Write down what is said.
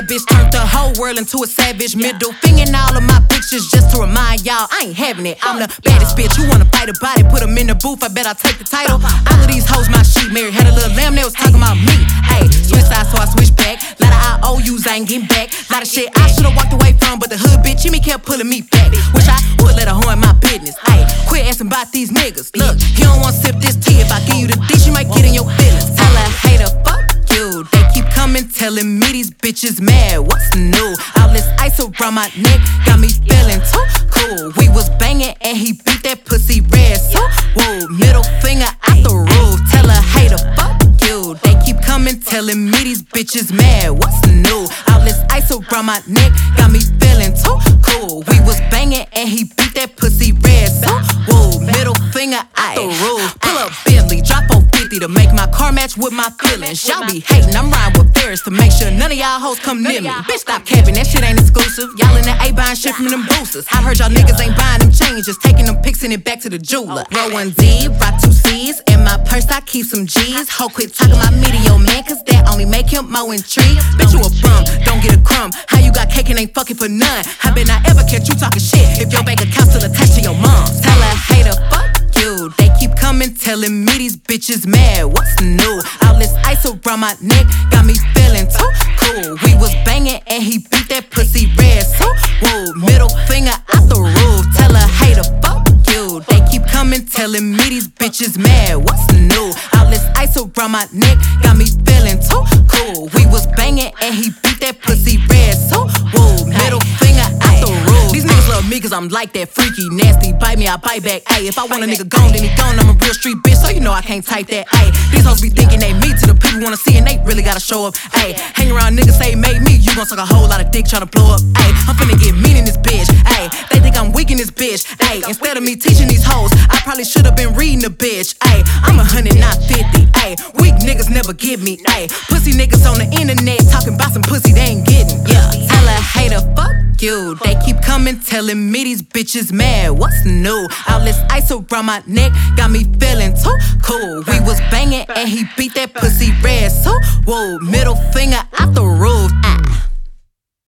bad bitch turned the whole world into a savage. Middle finger in all of my pictures just to remind y'all I ain't having it. I'm the baddest bitch. You wanna fight about it? Put them in the booth. I bet I take the title. All of these hoes my sheep married. Had a little lamb that was talking about me. Ayy, switch sides so I switch back. Lot of IOUs I ain't getting back. Lot of shit I should've walked away from, but the hood bitch Jimmy kept pulling me back. Wish I would let her horn my business. Ayy, quit asking about these niggas. Look, he don't wanna sip this tea. If I give you the dish, you might get in your feelings. Tell a hater, fuck you. They keep coming, telling me these bitches mad. What's new? All this ice around my neck got me feeling too cool. We was banging and he beat that pussy red. So, whoa, middle finger out the roof. Tell a hater, fuck you. They keep coming, telling me these bitches mad. What's new? All this ice around my neck got me feeling too cool. We was banging and he beat that pussy red. So, whoa, middle finger out the roof. Pull up Bentley, drop 450 to make my car match with my feelings. Y'all be hating, I'm riding with Ferris to make sure none of y'all hoes come near me. Bitch, stop capping, that shit ain't exclusive. Y'all in the A buying shit from them boosters. I heard y'all niggas ain't buying them chains, just taking them pics and it back to the jeweler. Roll 1D, rock 2 C's. In my purse, I keep some G's. Ho, quit talking my media, man, cause that only make him more intrigued. Bitch, you a bum, don't get a crumb. How you got cake and ain't fucking for none? I bet not ever catch you talking shit if your bank account's still attached to your mom's. Tell a hater, fuck you. They keep coming, telling me these bitches mad. What's new? All this ice around my neck got me feeling too cool. We was banging and he beat that pussy red. So, whoa, middle finger out the roof. Tell a hater, fuck you. They keep coming, telling me these bitches mad. What's new? All this ice around my neck got me feeling too cool. We was banging and he beat that pussy red. So, whoa, middle finger out the roof. These niggas love me cause I'm like that freaky, nasty. Bite me, I bite back. Ayy, if I want a nigga gone, then he gone. I'm a real street bitch, so you know I can't type that. Ayy, these hoes be thinking they me to the people wanna see and they really gotta show up. Ayy, hang around niggas say made me, you gon' suck a whole lot of dick tryna blow up. Ayy, I'm finna get mean in this bitch. Ayy, they think I'm weak in this bitch. Ayy, instead of me teaching these hoes, I probably should've been reading the bitch. Ayy, I'm 100, not 50. Ayy, weak niggas never get me. Ayy, pussy niggas on the internet talking about some pussy they ain't getting. Yeah, tell a hater, fuck you. They keep coming, telling me these bitches mad. What's new? All this ice around my neck got me feeling too cool. We was banging and he beat that pussy red. So, whoa, middle finger out the roof.